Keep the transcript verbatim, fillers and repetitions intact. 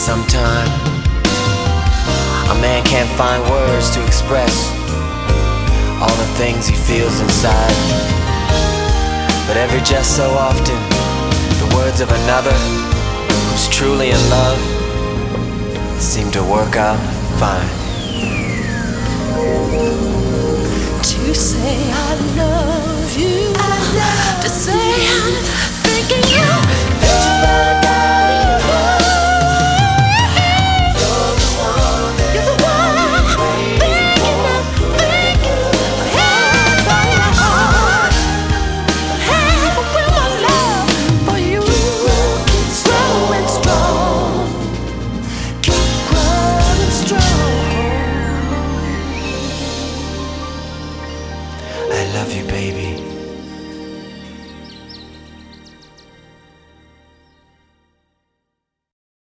Sometimes a man can't find words to express all the things he feels inside. But every just so often, the words of another who's truly in love seem to work out fine. To say I love you, I love to say I'm thinking you. I love you, baby.